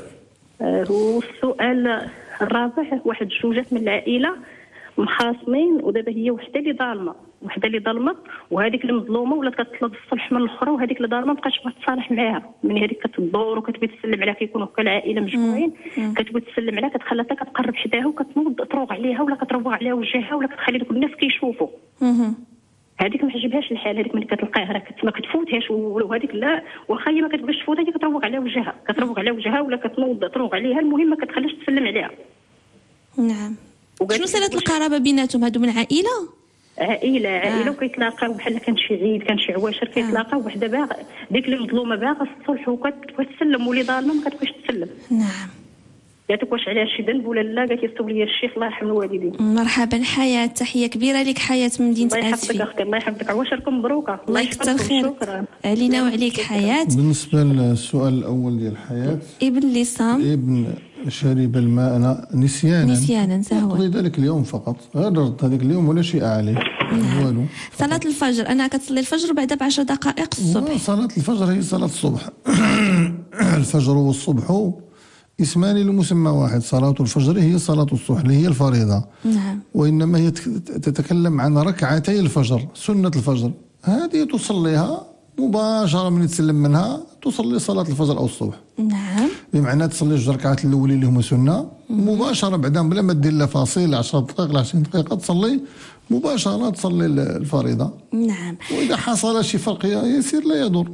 والسؤال الرابع، واحد الزوجات من العائله مخاصمين، ودابا هي وحده اللي ظالمه، وهذيك اللي مظلومه ولات كتطلب الصلح من الاخرى، وهذيك اللي ظالمه مابقاش بغات تتصالح معاها. من هذيك كتدور وكتبغي تسلم عليها، كيكونوا كالعائله مجموعين، كتبغي تسلم عليها، كتخليها حتى كتقرب حداها وكتنوض تروق عليها، ولا كتروق عليها وجهها، ولا كتخلي دوك الناس كيشوفوا. هذيك ما عجبهاش الحال، هذيك ملي كتلقاها راه ما كتفوتهاش، وهذيك لا، واخا هي ما كتبغيش تفوتها، هي كتروق عليها وجهها، ولا كتنوض تروق عليها، المهم ما كتخليش تسلم عليها. نعم. شنو صلة القرابة بيناتهم؟ هادو من عائلة وكيتلاقاو بحال كان شي عيد، كان شي عواشر، كيتلاقاو. وحده باغا ديك اللي مظلومه باغا الصلح وكتبغي تسلم، واللي ظالمه ما كتبغيش تسلم. نعم. قالت واش عليها شي ذنب ولا لا؟ قالت يستوب لي الشيخ الله يرحم الوالدين. مرحبا حياة، تحية كبيرة لك حياة من مدينة أسفي. الله يحفظك اختي، الله يحفظك، عواشركم مبروكه. الله يكثر خيرك علينا وعليك حياة. بالنسبة للسؤال الأول ديال حياة، ابن اللي صام، ابن شرب الماء نسيانا سهوا، قضي ذلك اليوم فقط، غير رد هذاك اليوم ولا شيء عليه. والو. صلاة الفجر، أنا كتصلي الفجر بعد ب10 دقائق الصبح. صلاة الفجر هي صلاة الصبح. الفجر والصبح اسمان لمسمى واحد. صلاة الفجر هي صلاة الصبح اللي هي الفريضة. نعم. وإنما هي تتكلم عن ركعتي الفجر، سنة الفجر، هذه تصليها مباشرة من تسلم منها، تصلي صلاة الفجر أو الصبح. نعم. بمعنى تصلي 2 ركعات الأولين اللي هما سنة، مباشرة بعدهم بلا ما دير لا فاصل 10 دقائق ل 20 دقيقة، تصلي مباشرة، تصلي الفريضة. نعم. وإذا حصل شي فرق يسير لا يضر.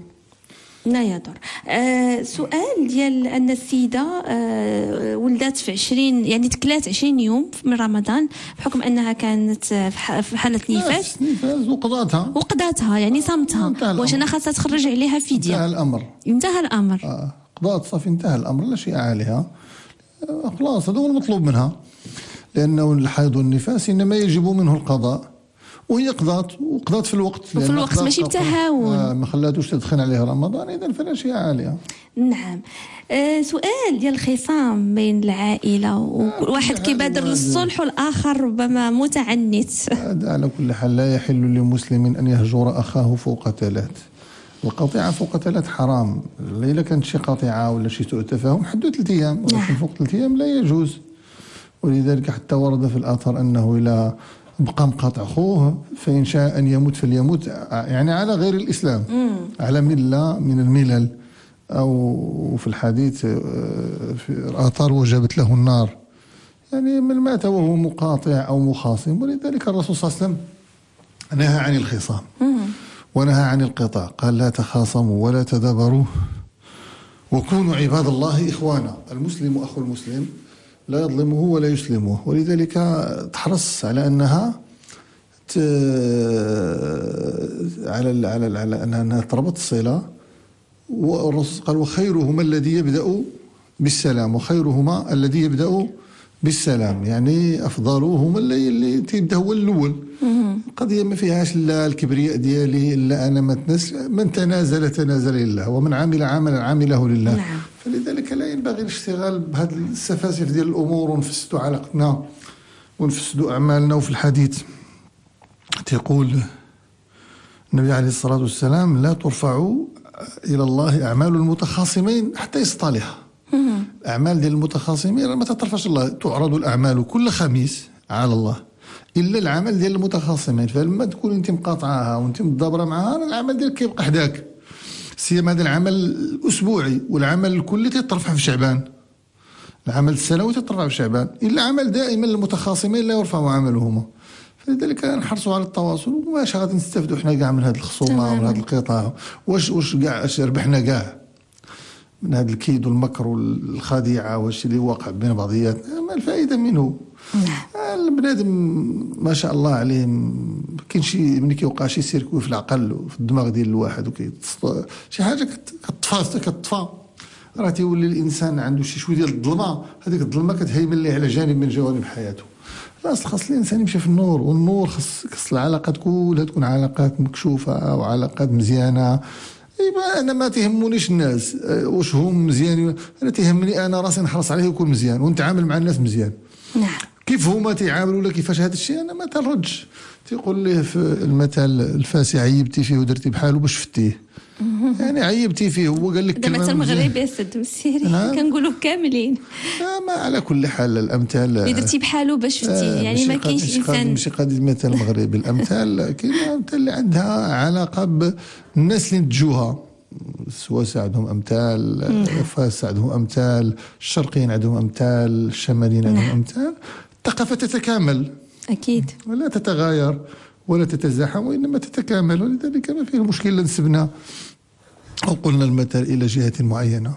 سؤال ديال أن السيدة ولدت في 20، يعني تكلات 20 يوم من رمضان بحكم أنها كانت في حالة نفاس وقضاتها يعني صمتها، واش أنا خاصها تخرج عليها فدية؟ انتهى الأمر. قضات صافي، انتهى الأمر، لا شيء عليها، خلاص هذا هو المطلوب منها، لأنه الحيض والنفاس إنما يجب منه القضاء، وهي قضات في الوقت، وفي الوقت ماشي بتهاون، ما خلاتوش تدخل عليها رمضان، اذا فلا شيء عليها. نعم. سؤال ديال الخصام بين العائله، وواحد كيبادر للصلح والاخر ربما متعنت. هذا على كل حال لا يحل لمسلم ان يهجر اخاه فوق 3، القطيعة فوق 3 حرام. إلا كانت شي قطيعة ولا شي سوء تفاهم حدو 3 أيام، ولكن فوق 3 أيام لا يجوز. ولذلك حتى ورد في الآثار أنه إذا بقى مقاطع أخوه فإن شاء أن يموت فليموت، يعني على غير الإسلام، على ملة من الملل، أو في الحديث في الآثار وجبت له النار، يعني من مات وهو مقاطع أو مخاصم. ولذلك الرسول صلى الله عليه وسلم نهى عن الخصام ونهى عن القطاع، قال لا تخاصموا ولا تدابروا وكونوا عباد الله إخوانا. المسلم أخو المسلم لا يظلمه ولا يسلمه. ولذلك تحرص على أنها على أنها تربط الصلة. والرسول قال وخيرهما الذي يبدأ بالسلام، وخيرهما الذي يبدأ بالسلام، يعني أفضلهما اللي تبدأ هو الأول. القضية ما فيهاش لا الكبرياء ديالي، لا أنا من تنازل لله، ومن عمل عملا عمله لله. نعم. فلذلك لا ينبغي الاشتغال بهذه السفاسف ديال الأمور ونفسدوا علاقتنا ونفسدوا أعمالنا. وفي الحديث تقول النبي عليه الصلاة والسلام لا ترفع إلى الله أعمال المتخاصمين حتى يصطلحا. أعمال ديال المتخاصمين ما تترفعش الله، تعرض الأعمال كل خميس على الله إلا العمل ديال المتخاصمين. فلما تكون أنت مقاطعها وأنت متدابرة معها العمل ديالك كيبقى حداك. سيما هذا العمل الأسبوعي والعمل الكلي تترفع في شعبان، العمل السنوي تترفع في شعبان، إلا عمل دائما المتخاصمين لا يرفع عملهما. فلذلك نحرصوا على التواصل. واش غادي نستافدوا حنا كاع من هذه الخصومه ومن هذا القطاع؟ واش كاع ربحنا كاع من هذا الكيد والمكر والخديعه والشيء اللي واقع بين بعضياتنا؟ ما الفائده منه؟ البنادم ما شاء الله عليه كاين شي ملي كيوقع شي سيركوي في العقل وفي الدماغ ديال الواحد شي حاجه كتطفى، راه تيولي الانسان عنده شي شويه ديال الظلمه، هذيك الظلمه كتهيمن ليه على جانب من جوانب حياته. خاص الانسان يمشي في النور، والنور خاص العلاقات كلها تكون علاقات مكشوفه وعلاقات مزيانه. انا ما تهمونيش الناس واش هم مزيانين، انا تهمني انا راسي نحرص عليه يكون مزيان ونتعامل مع الناس مزيان. نعم. كيف هما تيعاملوا ولا كيفاش هذا الشيء انا ما تردش. تيقول ليه في المثل الفاسي عيبتي فيه ودرتي بحاله باش فتيه. يعني عيبتي فيه هو قال لك كلمه. مثل المغربي يا سد مسيري كنقولوا كاملين. ما على كل حال الامثال درتي بحاله باش فتيه، يعني ما كاينش انسان ماشي قضيه مثل المغربي. الامثال كاين امثال اللي عندها علاقه بالناس اللي نتجوها. السواسة عندهم امثال، فاس عندهم امثال، الشرقيين عندهم امثال، الشماليين عندهم امثال. الثقافه تتكامل اكيد، ولا تتغاير ولا تتزاحم، وانما تتكامل. ولذلك ما فيه مشكل نسبنا او قلنا المثل الى جهه معينه.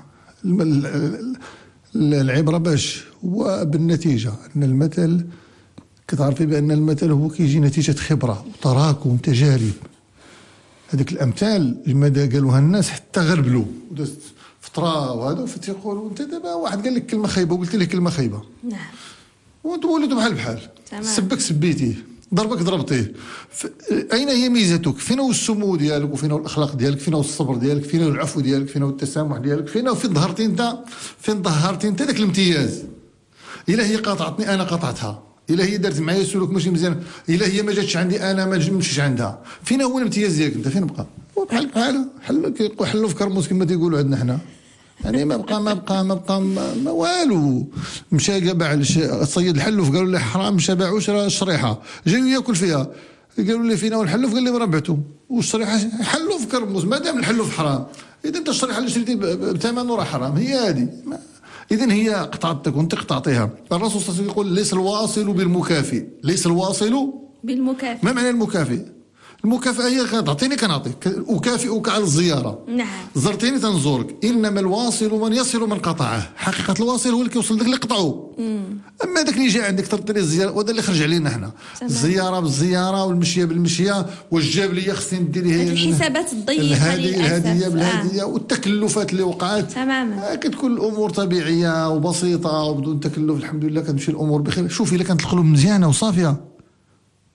العبره باش هو بالنتيجه، ان المثل كتعرفي بان المثل هو كيجي نتيجه خبره وتراكم تجارب. هذيك الامثال لماذا قالوها الناس حتى غربلوا ودازت فتره وهذا، فتيقولوا انت دابا واحد قال لك كلمه خايبه وقلت له كلمه خايبه. نعم. وانتم وليتوا بحال سبك سبيتيه، ضربك ضربتيه. اين هي ميزتك؟ فين هو السمو ديالك؟ وفين هو الاخلاق ديالك؟ فين هو الصبر ديالك؟ فين هو العفو ديالك؟ فين هو التسامح ديالك؟ فين ظهرتي انت؟ فين ظهرتي انت ذاك الامتياز؟ الا هي قاطعتني انا قاطعتها، الا هي دارت معايا سلوك ماشي مزيان، الا هي ما جاتش عندي انا ما نمشيش عندها. فين هو الامتياز ديالك انت؟ فين بقى؟ بحال حلوا في كرموس كما تيقولوا عندنا حنا. يعني ما بقى ما والو. مشى باع صيد الحلوف قالوا له حرام، مشى باعوا شرا الشريحه جاي ياكل فيها، قالوا لي فينا والحلوف قال لي ما ربحته والشريحه حلوف كرموس. ما دام الحلوف حرام اذا انت الشريحه اللي شريتي بثمن راه حرام. هي هذه اذا هي قطعتك وانت قطعتيها. الرسول صلى الله عليه وسلم يقول ليس الواصل بالمكافئ، ليس الواصل بالمكافئ. ما معنى المكافئ؟ المكافأة هي تعطيني كنعطيك، أكافئك على الزيارة. نعم. زرتيني تنزورك. إنما الواصل من يصل من قطعه. حقيقة الواصل هو اللي كيوصل داك اللي قطعه. أما داك اللي جا عندك ترطي الزيارة وهذا اللي خرج علينا حنا. الزيارة بالزيارة والمشية بالمشية والجاب لي خصني ندير هي الحسابات الضيقة الهدية بالهدية والتكلفات اللي وقعت. تماما. كتكون الأمور طبيعية وبسيطة وبدون تكلف. الحمد لله كتمشي الأمور بخير. شوفي إلا كانت القلوب مزيانة وصافية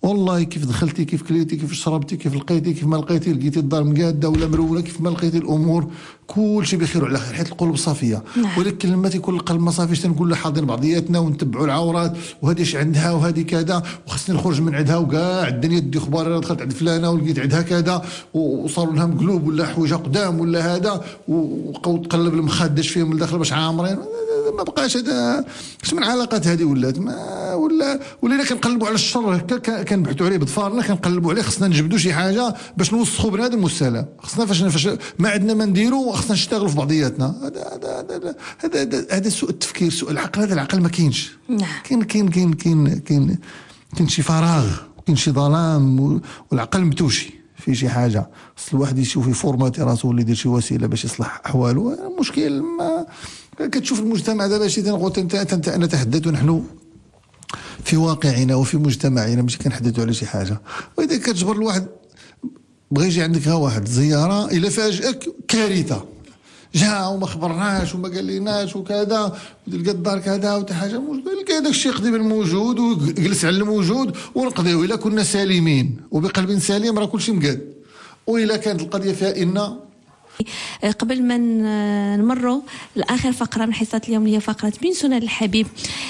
والله كيف دخلتي، كيف كليتي، كيف شربتي، كيف لقيتي، كيف ما لقيتي، لقيتي الدار مقاده ولا مرونه، كيف ما لقيتي الامور كل شيء بخير وعلى خير، حيت القلوب صافيه. ولكن لما تيكون القلب ما صافيش تنقول له حاضرين بعضياتنا ونتبعوا العورات، وهذه اش عندها وهذه كذا، وخصني نخرج من عندها، وكاع الدنيا تدي اخبار دخلت عند فلانه ولقيت عندها كذا، وصاروا لها مقلوب ولا حوايج قدام ولا هذا، وبقاو تقلب المخدش فيهم من الداخل باش عامرين. ما بقاش هذا اش من علاقات هذه ولات ولا كنقلبوا على الشر هكا كنبحثوا عليه بظفارنا كنقلبوا عليه. خصنا نجبدوا شي حاجه باش نوسخوا بنادم والسلام. خصنا فاش ما عندنا ما نديروا خصنا نشتغلوا في بعضياتنا. هذا سوء التفكير، سوء العقل. هذا العقل ما كاينش. كاين شي فراغ، كاين شي ظلام، والعقل متوشي في شي حاجه. خص الواحد يشوف يفورماتي راسو ولا يدير شي وسيله باش يصلح احواله. المشكل ما كتشوف المجتمع دابا شي تنقول انت انا تحدثت نحن في واقعنا وفي مجتمعنا، ماشي كنحدثوا على شي حاجه. واذا كتجبر الواحد بغى يجي عندك ها واحد زياره الا فاجئك كارثه، جا وما خبرناش وما قال ليناش وكذا، وتلقى الدار كذا وتا حاجه موجوده، لقى داك الشيء يقضي بالموجود ويجلس على الموجود ونقضيو. الا كنا سالمين وبقلب سليم راه كلشي مقاد. والا كانت القضيه فيها ان قبل ما نمروا لاخر فقره من حصه اليوم اللي هي فقره من سنن الحبيب،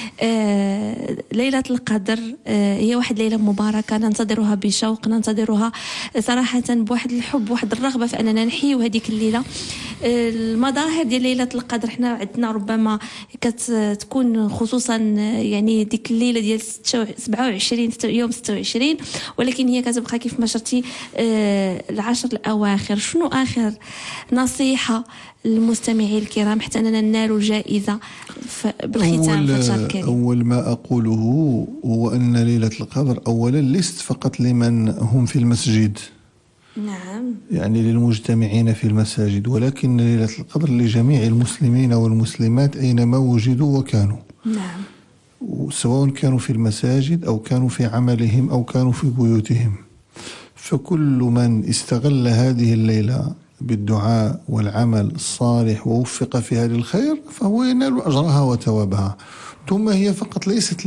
ليله القدر هي واحد ليله مباركه ننتظرها بشوق، ننتظرها صراحه بواحد الحب، واحد الرغبه في اننا نحيو هذيك الليله. المظاهر ديال ليله القدر حنا عندنا ربما كتكون خصوصا يعني ديك الليله ديال 27 يوم 26، ولكن هي كتبقى كيف ما شرتي العشر الاواخر. شنو اخر نصيحه للمستمعين الكرام حتى اننا ننالوا الجائزه بالختام في الشهر الكريم؟ اول ما اقوله هو ان ليله القدر اولا ليست فقط لمن هم في المسجد، نعم، يعني للمجتمعين في المساجد، ولكن ليله القدر لجميع المسلمين والمسلمات اينما وجدوا وكانوا، نعم، سواء كانوا في المساجد او كانوا في عملهم او كانوا في بيوتهم. فكل من استغل هذه الليله بالدعاء والعمل الصالح ووفق فيها للخير فهو ينال أجرها وثوابها. ثم هي فقط ليست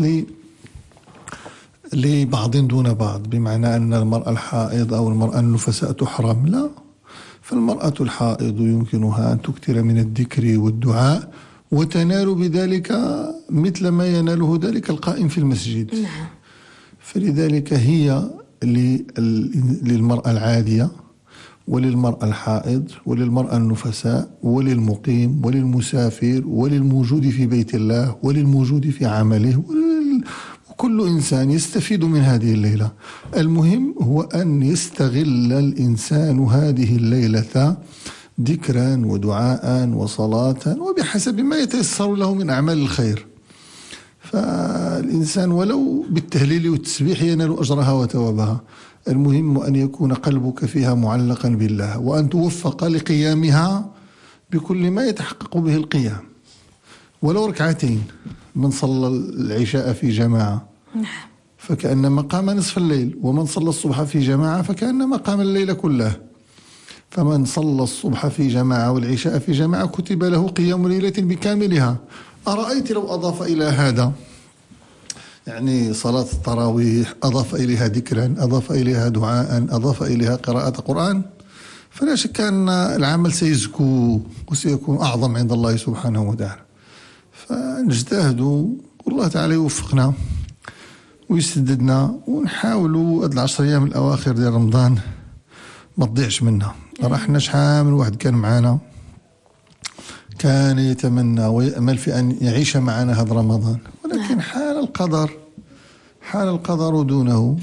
لبعض دون بعض، بمعنى أن المرأة الحائض أو المرأة النفساء تحرم، لا. فالمرأة الحائض يمكنها أن تكثر من الذكر والدعاء وتنال بذلك مثل ما يناله ذلك القائم في المسجد. نعم. فلذلك هي للمرأة العادية وللمرأة الحائض وللمرأة النفساء وللمقيم وللمسافر وللموجود في بيت الله وللموجود في عمله، وكل إنسان يستفيد من هذه الليلة. المهم هو أن يستغل الإنسان هذه الليلة ذكرا ودعاء وصلاة وبحسب ما يتيسر له من أعمال الخير. فالإنسان ولو بالتهليل والتسبيح ينال أجرها وثوابها. المهم أن يكون قلبك فيها معلقا بالله، وأن توفق لقيامها بكل ما يتحقق به القيام، ولو ركعتين. من صلى العشاء في جماعة فكأنما قام نصف الليل، ومن صلى الصبح في جماعة فكأنما قام الليل كله. فمن صلى الصبح في جماعة والعشاء في جماعة كتب له قيام ليلة بكاملها. أرأيت لو أضاف إلى هذا يعني صلاة التراويح، أضاف إليها ذكرا، أضاف إليها دعاء، أضاف إليها قراءة قرآن، فلا شك أن العمل سيزكو وسيكون أعظم عند الله سبحانه وتعالى. فنجتهد والله تعالى يوفقنا ويسددنا، ونحاولوا هاد العشر أيام الأواخر ديال رمضان ما تضيعش منا. راه حنا شحال من واحد كان معنا كان يتمنى ويأمل في أن يعيش معنا هذا رمضان، ولكن حال القدر دونه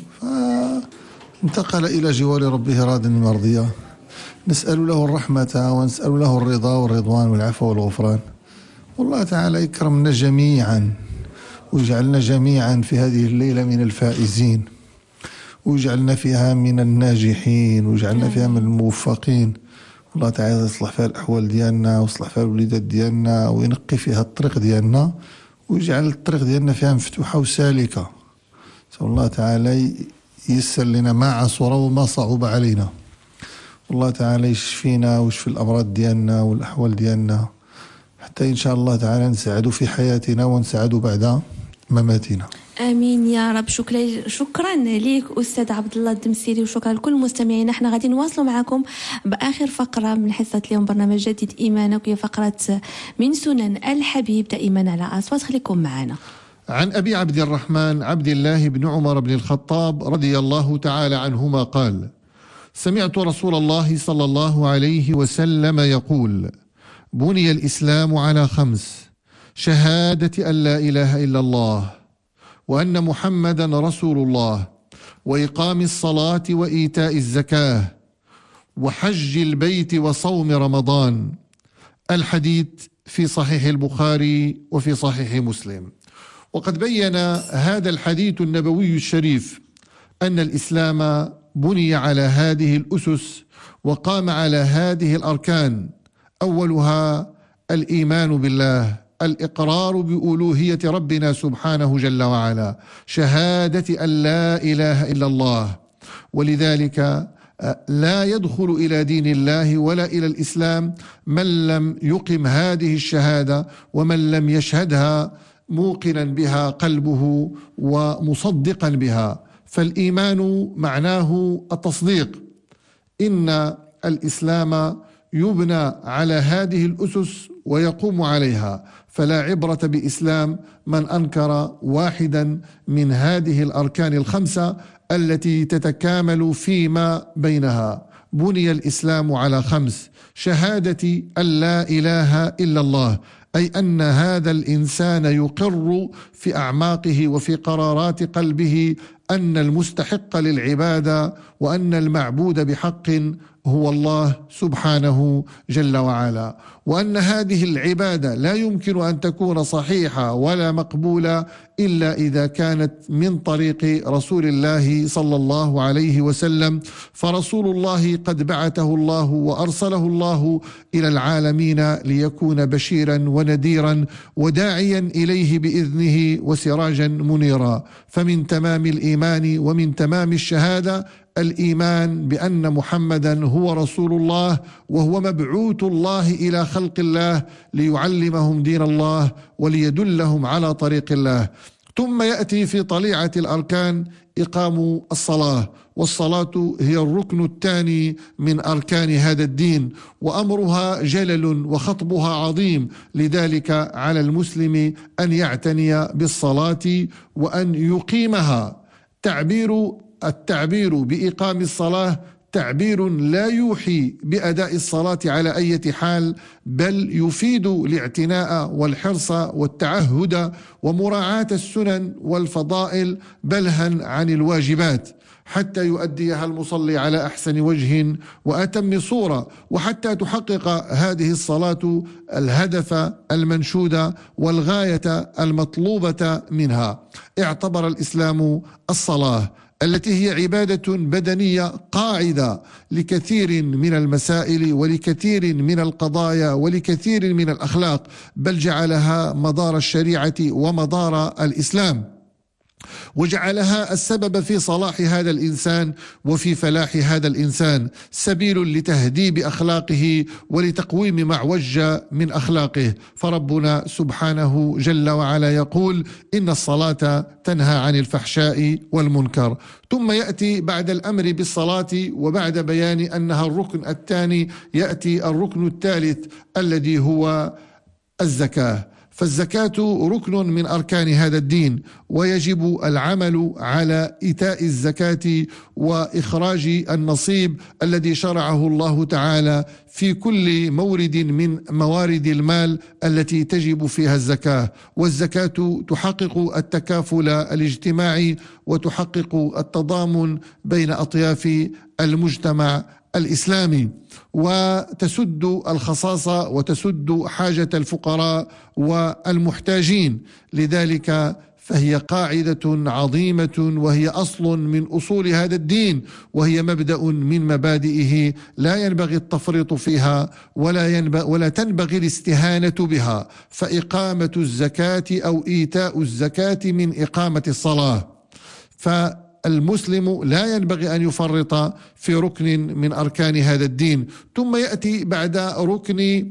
فانتقل إلى جوار ربه راض مرضيا. نسأل له الرحمة ونسأل له الرضا والرضوان والعفو والغفران. والله تعالى يكرمنا جميعا ويجعلنا جميعا في هذه الليلة من الفائزين، ويجعلنا فيها من الناجحين، ويجعلنا فيها من الموفقين. الله تعالى يصلح فيها الأحوال ديالنا ويصلح فيها الوليدات ديالنا وينقي فيها الطريق ديالنا ويجعل الطريق ديالنا فيها مفتوحة وسالكة. الله تعالى ييسر لنا ما عصر وما صعب علينا. والله تعالى يشفينا ويشفي الأمراض ديالنا والأحوال ديالنا، حتى إن شاء الله تعالى نسعد في حياتنا ونسعد بعد مماتنا. امين يا رب. شكرا ليك استاذ عبد الله الدمسيري، وشكرا لكل مستمعينا. احنا غادي نواصلوا معكم باخر فقره من حصه اليوم برنامج جديد ايمانك، وهي فقره من سنن الحبيب دائما على اصوات. خليكم معنا. عن أبي عبد الرحمن عبد الله بن عمر بن الخطاب رضي الله تعالى عنهما قال: سمعت رسول الله صلى الله عليه وسلم يقول: بني الإسلام على 5: شهادة أن لا إله إلا الله، وأن محمدا رسول الله، وإقام الصلاة وإيتاء الزكاة، وحج البيت وصوم رمضان. الحديث في صحيح البخاري وفي صحيح مسلم. وقد بين هذا الحديث النبوي الشريف أن الإسلام بني على هذه الأسس وقام على هذه الأركان. أولها الإيمان بالله، الإقرار بألوهية ربنا سبحانه جل وعلا، شهادة أن لا إله إلا الله. ولذلك لا يدخل إلى دين الله ولا إلى الإسلام من لم يقم هذه الشهادة، ومن لم يشهدها موقنا بها قلبه ومصدقا بها. فالإيمان معناه التصديق. إن الإسلام يبنى على هذه الأسس ويقوم عليها، فلا عبرة بإسلام من أنكر واحدا من هذه الأركان 5 التي تتكامل فيما بينها. بني الإسلام على 5: شهادة أن لا إله إلا الله، أي أن هذا الإنسان يقر في أعماقه وفي قرارات قلبه أن المستحق للعبادة وأن المعبود بحق هو الله سبحانه جل وعلا، وأن هذه العبادة لا يمكن أن تكون صحيحة ولا مقبولة إلا إذا كانت من طريق رسول الله صلى الله عليه وسلم. فرسول الله قد بعثه الله وأرسله الله إلى العالمين ليكون بشيرا ونذيرا وداعيا إليه بإذنه وسراجا منيرا. فمن تمام الإيمان ومن تمام الشهادة الإيمان بأن محمدا هو رسول الله، وهو مبعوث الله إلى خلق الله ليعلمهم دين الله وليدلهم على طريق الله. ثم يأتي في طليعة الأركان إقام الصلاة، والصلاة هي الركن الثاني من أركان هذا الدين، وأمرها جلل وخطبها عظيم. لذلك على المسلم أن يعتني بالصلاة وأن يقيمها. التعبير بإقام الصلاة تعبير لا يوحي بأداء الصلاة على أي حال، بل يفيد الاعتناء والحرص والتعهد ومراعاة السنن والفضائل بلها عن الواجبات، حتى يؤديها المصلي على أحسن وجه وأتم صورة، وحتى تحقق هذه الصلاة الهدف المنشود والغاية المطلوبة منها. اعتبر الإسلام الصلاة التي هي عبادة بدنية قاعدة لكثير من المسائل ولكثير من القضايا ولكثير من الأخلاق، بل جعلها مدار الشريعة ومدار الإسلام، وجعلها السبب في صلاح هذا الإنسان وفي فلاح هذا الإنسان، سبيل لتهذيب أخلاقه ولتقويم ما اعوج من أخلاقه. فربنا سبحانه جل وعلا يقول: إن الصلاة تنهى عن الفحشاء والمنكر. ثم يأتي بعد الأمر بالصلاة وبعد بيان أنها الركن الثاني يأتي الركن الثالث الذي هو الزكاة. فالزكاة ركن من أركان هذا الدين، ويجب العمل على إيتاء الزكاة وإخراج النصيب الذي شرعه الله تعالى في كل مورد من موارد المال التي تجب فيها الزكاة. والزكاة تحقق التكافل الاجتماعي وتحقق التضامن بين أطياف المجتمع الإسلامي، وتسد الخصاصة وتسد حاجة الفقراء والمحتاجين. لذلك فهي قاعدة عظيمة، وهي أصل من أصول هذا الدين، وهي مبدأ من مبادئه لا ينبغي التفريط فيها ولا تنبغي الاستهانة بها. فإقامة الزكاة أو إيتاء الزكاة من إقامة الصلاة. المسلم لا ينبغي أن يفرط في ركن من أركان هذا الدين. ثم يأتي بعد ركن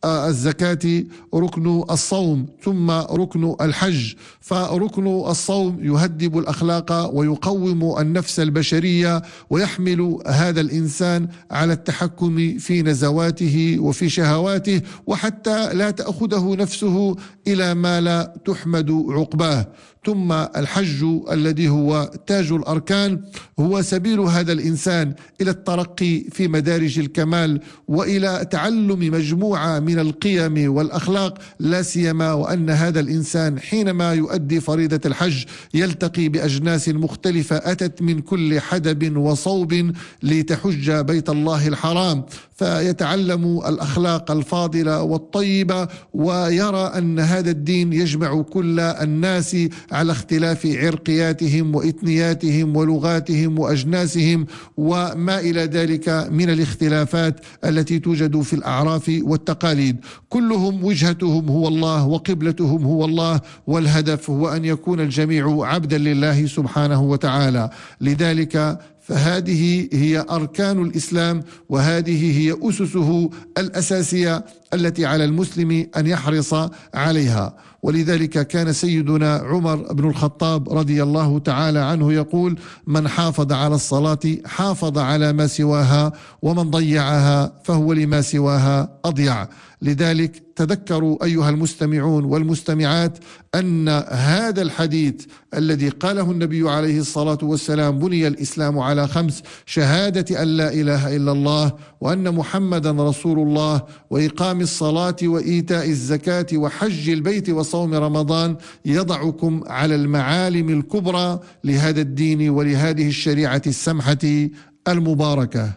الزكاة ركن الصوم، ثم ركن الحج. فركن الصوم يهذب الأخلاق ويقوم النفس البشرية ويحمل هذا الإنسان على التحكم في نزواته وفي شهواته، وحتى لا تأخذه نفسه إلى ما لا تحمد عقباه. ثم الحج الذي هو تاج الأركان هو سبيل هذا الإنسان إلى الترقي في مدارج الكمال وإلى تعلم مجموعة من القيم والأخلاق، لا سيما وأن هذا الإنسان حينما يؤدي فريضة الحج يلتقي بأجناس مختلفة أتت من كل حدب وصوب لتحج بيت الله الحرام، فيتعلم الأخلاق الفاضلة والطيبة، ويرى أن هذا الدين يجمع كل الناس على اختلاف عرقياتهم وإثنياتهم ولغاتهم وأجناسهم وما إلى ذلك من الاختلافات التي توجد في الأعراف والتقاليد. كلهم وجهتهم هو الله وقبلتهم هو الله، والهدف هو أن يكون الجميع عبدا لله سبحانه وتعالى. لذلك فهذه هي أركان الإسلام، وهذه هي أسسه الأساسية التي على المسلم أن يحرص عليها. ولذلك كان سيدنا عمر بن الخطاب رضي الله تعالى عنه يقول: من حافظ على الصلاة حافظ على ما سواها، ومن ضيعها فهو لما سواها أضيع. لذلك تذكروا أيها المستمعون والمستمعات أن هذا الحديث الذي قاله النبي عليه الصلاة والسلام: بني الإسلام على 5: شهادة أن لا إله إلا الله وأن محمدا رسول الله، وإقام الصلاة وإيتاء الزكاة وحج البيت وصوم رمضان، يضعكم على المعالم الكبرى لهذا الدين ولهذه الشريعة السمحة المباركة.